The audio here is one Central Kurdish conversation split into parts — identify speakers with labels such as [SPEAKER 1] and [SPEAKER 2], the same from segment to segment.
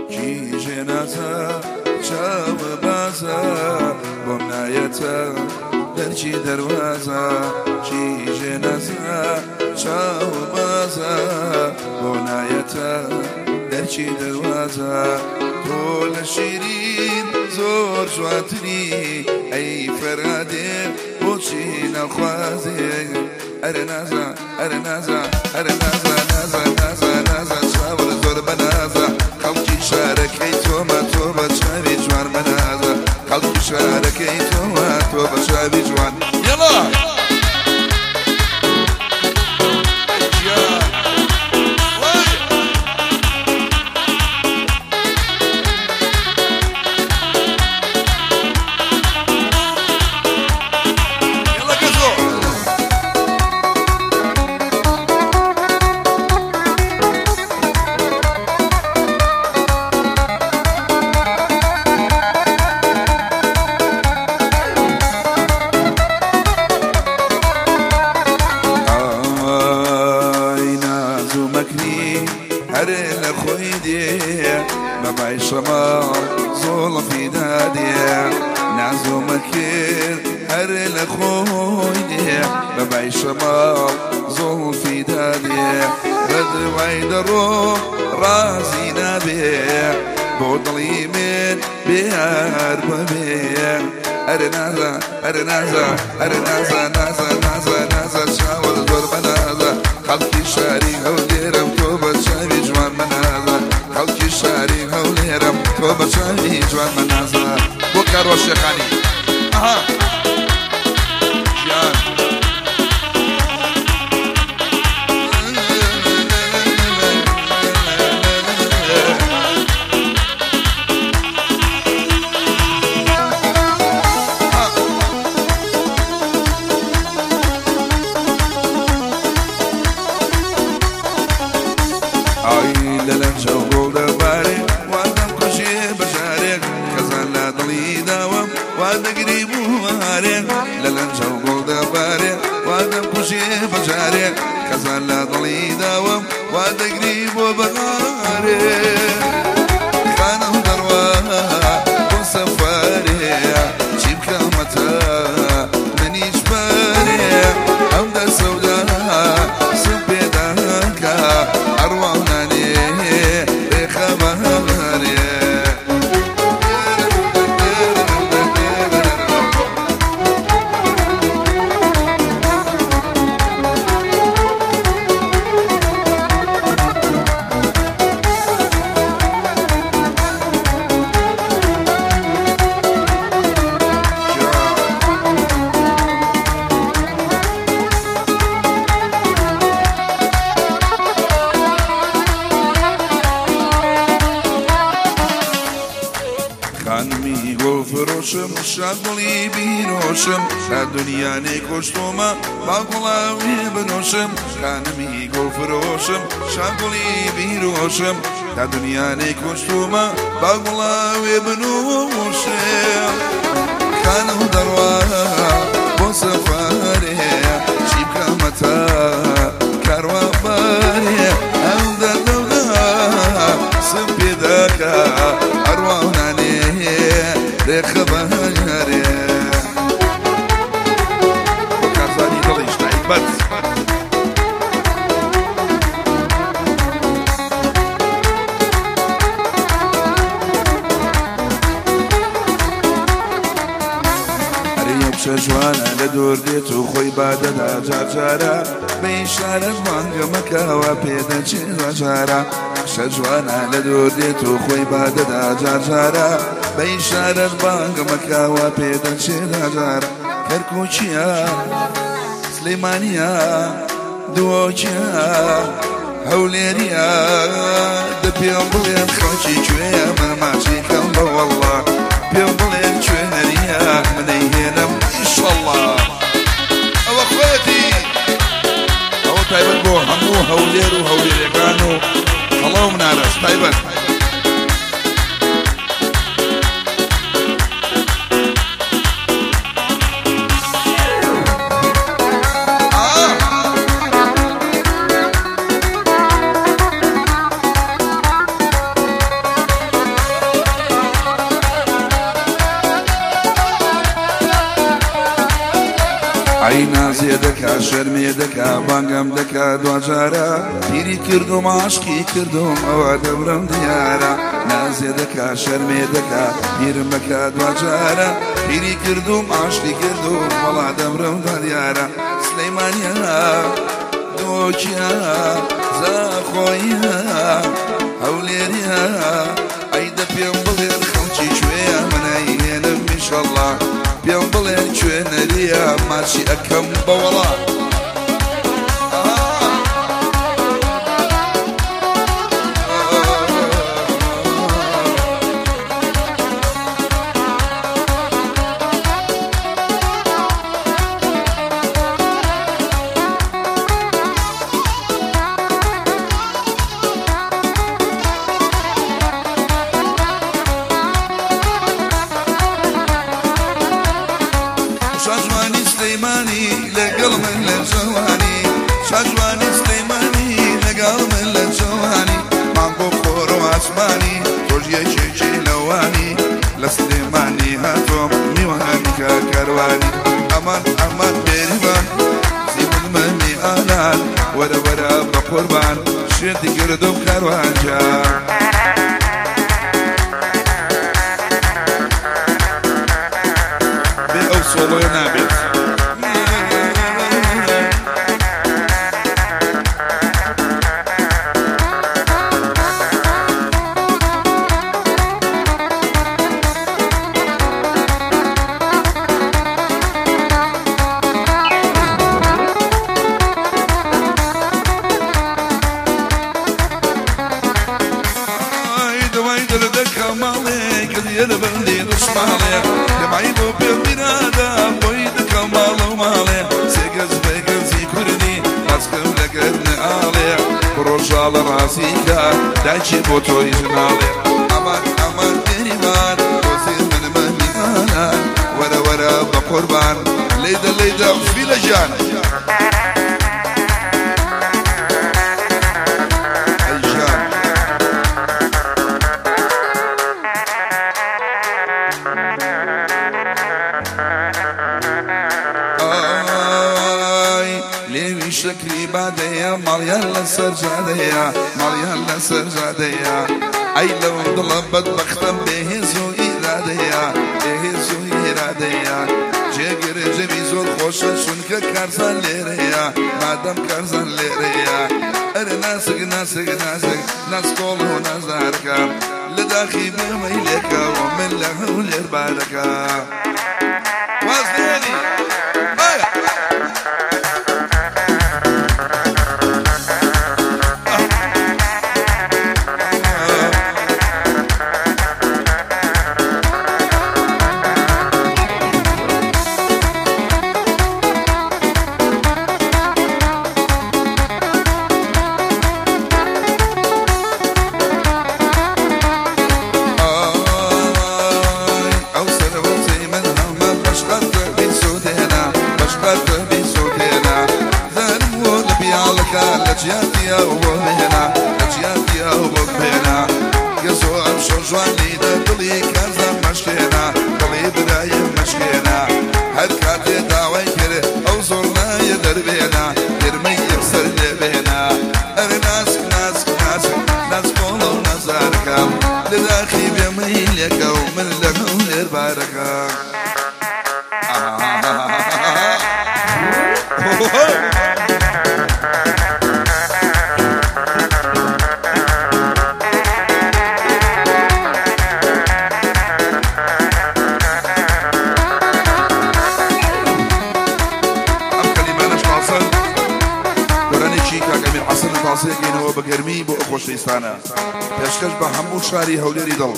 [SPEAKER 1] کیژێ نازە چاوە بازە بۆم نایەتە دەرچی دەواازە کیژێ نازە چاوە بازە بۆ نایەتە دەرچی دەواازە تۆ لە شیرین زۆر جوانتری ئەی فەرادێ بۆچی ناخوازێ ئەرە نازە ئەرە نازە ئەرە نازە نازە نازە نازە چاوە زۆر بەنازە خەڵکی شارەکەی تۆمە تۆ بە چاوی جوان بەنازە خەڵکی شارەکەی تۆمە تۆ بە چاوی جوان یەڵا هەرێ لە خۆی دێ بەبای شەماڵ زۆڵفی دادێ نازۆمە کرد هەرێ لە خۆی دێ بەبای شەماڵ زۆڵفی دادێ بەدوای دەڕۆ ڕازی نابێ بۆ دڵی من بێار بەبێ ئەرە نازە ئەرە نازە ئەرە نازە نازە نازە نازە چاوە زۆر بەنازە خەڵکی شاری هەولێرم تۆ بە چاوی جوان بەنازە خەڵکی شاری هەولێرم تۆ بە چاوی جوان بەنازە بۆ کارۆ شێخانی ئەها ژیان لەلەنجەو گۆڵ دەبارێ وادەم کوژێ بەژارێک کەزان لە دڵی داوەم وا دەگری بووارێ لەلەنجەو گۆڵ دەبارێ وادەم کوژێ بەژارێک کەزان لە دڵی داوەم وا دەگری بۆ بەغارێ خانم دەڕوا بۆ سەفارێ چی بکەمەتە منیش بارێ ئەم دەسەودا سم پێداکە ئەڕوانانێ خانمی گل فروشم شاگلی بیروشم تا دنیای کشتوما با گلاوی بنوشم خانمی گل فروشم شاگلی بیروشم تا دنیای کشتوما با گلاوی بنوشم خانم دروا با سفاره چیب کامتا کاروا باره هم دلونا سپیداکا اروانانی رخبانیاره کارزانی دلیش تعیبت جوانە لە دوور دێت و خۆی بادەدا جارجارە بە ئیشارەت بانگەمەکەوە پێدەچێت جارە شە جوانە لە دوور دێت و خۆی بادەدا جارجارە بە ئیشارەت بانگەمەکەوە پێدەچێت جارە کەرکووچیە سلەیمانیە دووەکیە هەولێریە دە پێم بڵێن خەڵکی کوێیە من ماچی کەم بە وەڵڵا پێم بڵێن کوێنەریە منەی هێنم ئیشەڵڵا ئەوە خۆیەتی ئەوە تایبەت بۆ هەموو هەولێر و هەولێرەکان و هەڵەو منارەش تایبەت ئەی نازێ دەکا شەرمێ دەکا بانگەم دەکا دوجارە پیری کردوم عاشقی کردوم ئەوە دەبرم دیارە نازێ دەکا شەرمێ دەکا پیرم بەکا دوجارە پیری کردوم عاشقی کردوم وەڵا دەبرم دیارە سلەیمانیە دۆکیە زاخۆیە هەولێریە ئەیدە پێم بڵێن خەڵکی کوێیە منەیهێنم ئینشەڵڵا پێم بڵێن کوێنەریە ماچی ئەکەم بەوەڵا شاجوانی سلەیمانی لەگەڵ من لە جوانی شاجوانی سلەیمانی لەگەڵ من لە جوانی مام بۆ خۆر و ئاسمانی تۆش یەکێکی لەوانی لە سلەیمانی هاتۆم میوانی کە کەروانی ئەمان ئەمان بێریبان زیبلمەنی ئالان وەرە وەرە بە قوربان شێتی کردم کەروانجان سۆڵۆی نابێت دوای دەردەکە ماڵێ کە دیێرە بەندی دشماڵێ دەمای بۆ پێم بینادە بۆی دەکەم ماڵە و ماڵێ سێگەز بەگەنجی کوردی ئەسکەم لەگەرنە ئاڵێ ڕۆژاڵە ڕاستیکە دایکی بۆ تۆی ژناڵێ ئەمان ئەمان دێریمان دۆزێ منمەنی ئالان وەرە وەرە بە قوربان لێدە لێدە فیلە جان لێوی شکری بادەیە ماڵیان لەسەر جادەیە ماڵیان لەسەر جادەیە ئەی لەو دڵە بەدبەختەم بێهێز و ئیرادەیە بێهێز و ئیرادەیە جێگرێ جەوی زۆر خۆشە چونکە کارزان لێرەیە مادەم کارزان لێرەیە ئەرە ناسک ناسک ناسک ناسکۆڵ و نازارکە لە داخی بێمەی لێکەوە من لە هەولێر بارەکە واز دێنی لجياتيا وبهنا لجياتيا وبهنا يسوع شجواني دلي كذا مشكينا دلي برايم مشكينا هل كاتي دعوي كره او زورنا يدربينا يرمي يكسر لبينا الناس ناس ناس ناس قولوا نزاركم لداخي بيميلك ومن لهم البركه تاسێگەینەوە بە گەرمی بۆ ئەو خۆشەویستانە پێشکەش بە هەموو شاری هەولێری دڵ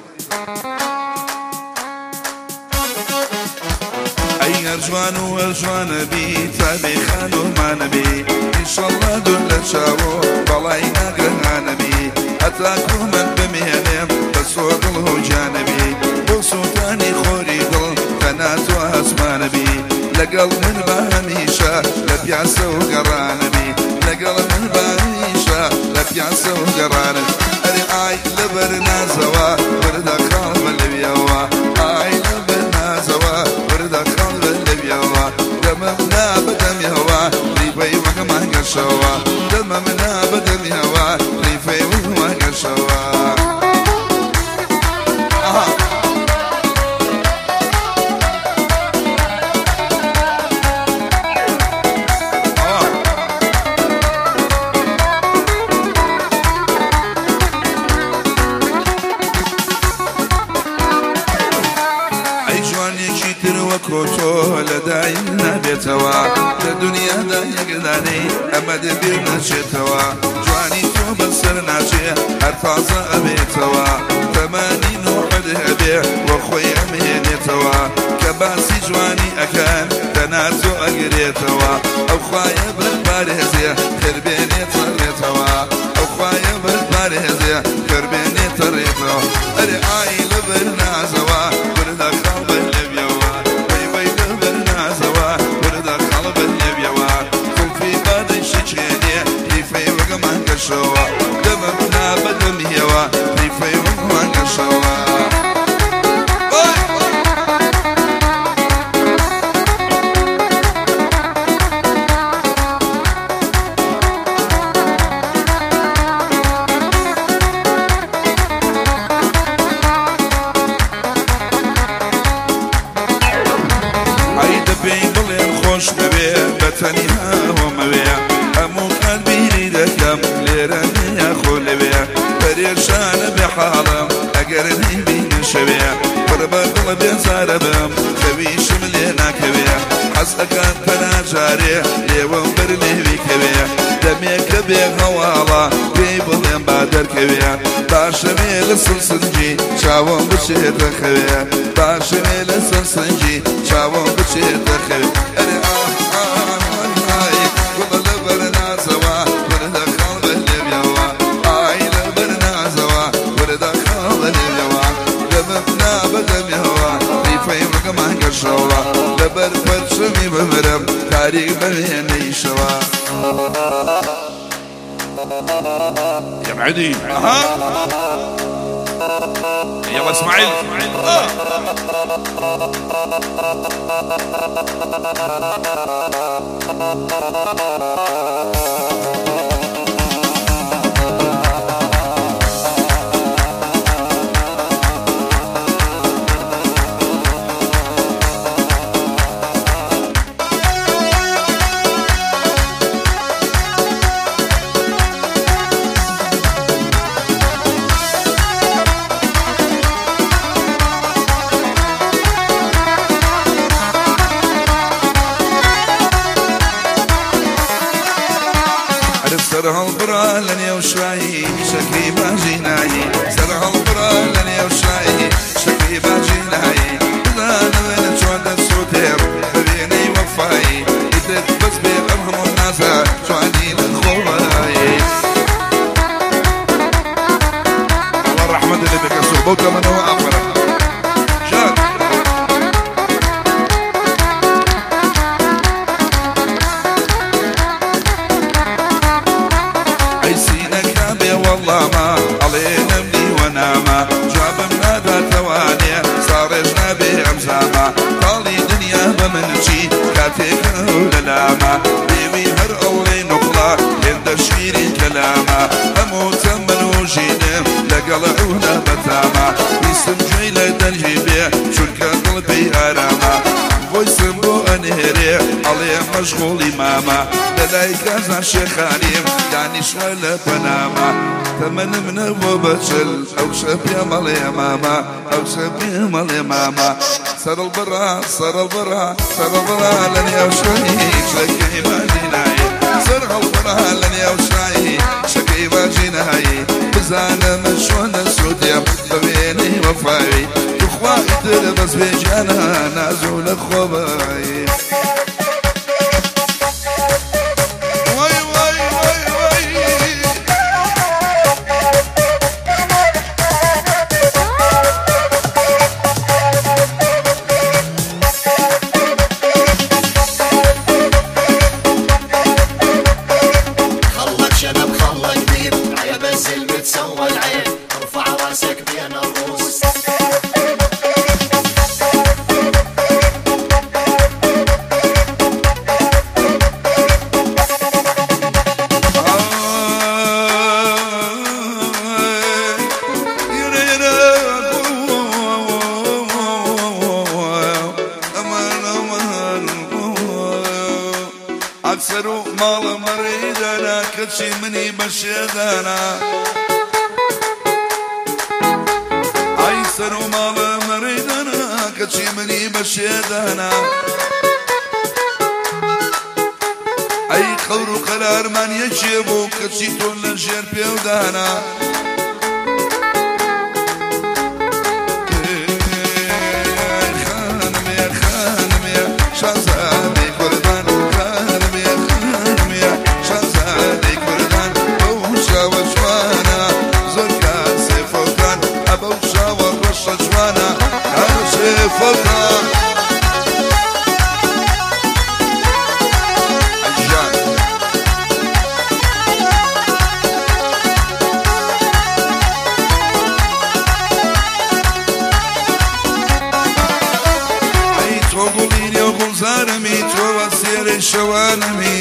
[SPEAKER 1] ئەی هەرجوان و هەرجوانە بی تابێ خانۆمانە بی ئینشەڵڵا دوور لە چاوە بەڵای ناگرهانە بی هەتاکو من بمێنێم بە سۆدڵ و جانە بی بۆ سوڵتانی خۆری دڵ تەناتۆ هەزمانە بی لەگەڵ من بە هەمیشە لە پیاسە و گەڕانە بی لەگەڵ من بەهمیشە لە پیاسە و گەڕانە ئەرێ ئای لەبەر نازەوە وەردە خاڵ بە لەویەوە ئای لەبەر نازەوە وەردە خاڵ بە لەویەوە يوا دممنا بدم يوا ريفي وكما قشوا دممنا بدم يوا ريفي وكما قشوا وكوتو لداينا بيتوا لدنيا دا يقداني أمد بيرنا شتوا جواني تو بسرنا شي هرفازة أبيتوا ثمانين وحد هبي وخوي أمينيتوا كباسي جواني أكان تنازو أقريتوا أو خوايا بالباريزي خربيني طريتوا أو خوايا بالباريزي خربيني طريتوا أري عايلة بالنازوا بردا خالب اللبيوا شوا دممنا بدم يوا ريفي وكما قشوا عيد بين بلين خوش نبي بتنيها ومبي أمو قلبي لكم ليراني يا خولبي فريشان بحالم أقرني بين شبيه فربا قلبي زاربم خبيش ملينا كبيه حسك أنت ناجاري ليوم برلي بكبيه دميك بيه هوالا بيبلين بادر كبيه باشمي لسلسنجي شاوم بشير خبيه باشمي لسلسنجي شاوم بشير خبيه لبر فرشمي بمرم تاريخ بميني شوا يا معدي يلا اسماعيل سرها البرا لن يوشعي شكلي باجيناي سرها البرا لن يوشعي شكلي باجيناي إذا نبين شوان السوتير ببيني وفاي إذا بس بيقرهم الناس شواني للخواي الله الرحمة اللي بكسر بوكا من هو أفرق شاد والله ما علينا مني وناما جابنا ذا ثواني صار اجنبي امزاما طالي دنيا بمنشي كاتيك وللاما بيوي هر اولي نقلا يند شيري كلاما اموت من وجيني لقلعونا بتاما يسم جيلة دلجيبي شركة قلبي اراما ويسم بو انهري عليه مشغول اماما دلاي كازا شيخ عليم يعني شوالة بناما ثمن من ابو بشل او شبيه مال يا ماما او شبيه مال يا ماما سر البرا سر البرا سر البرا لن يوشعي شكي باجيناي سر البرا لن يوشعي شكي باجيناي بزانا مشون السوديا ببيني وفاي تخواي تلبس بيجانا نازول الخباي کەچی منی بەشێدانا ئای سەر و ماڵە مەڕێدانا کەچی منی بەشێدانا ئەی قەور و قەرارمان یەکێ بوو کەچی تۆ لە ژێر پێودانا شازادەی کوردان خانمێ خانمێ شازادەی کوردان بەو شاوە جوانە زۆر کاسێ فەوتان ئەبەو شاوە ڕەشە جوانە کاسێ فەوتان زارمی تو وسیر شوانمی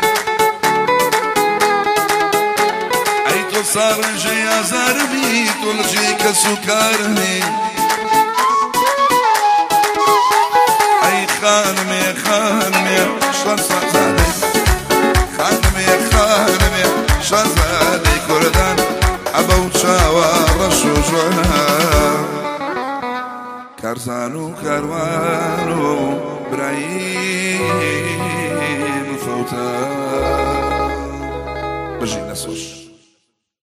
[SPEAKER 1] ای تو سارنجی ازارمی تو لجی کسوکارمی ای خانمی خانمی شازاده خانمی خانمی شازاده کردن ابو چاوا رشو جوانا کارزانو کاروانو برایم فوتا بجي نسوش